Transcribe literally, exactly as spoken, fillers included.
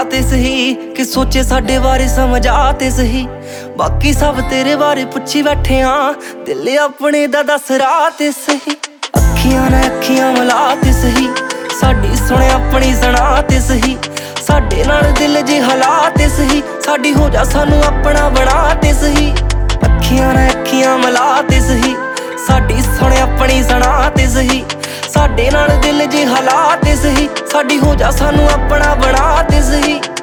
ते सही कि सोचे साडे बारे समझा ते सही। बाकी सब तेरे बारे पुछी बैठे हाँ, दिल अपने दा दस राह ते सही। अखियां ने अखियां मिला ते सही, साडी सुने अपनी सुना ते सही। साडे नाल दिल जे हला ते सही, साडी हो जा सानू अपना बना ते सही। अखियां ने अखियां मिला ते सही, साडी सुने अपनी सुना ते सही। साडे नाल दिल जे हला ते सही, साडी हो जा सानू अपना बना ते सही।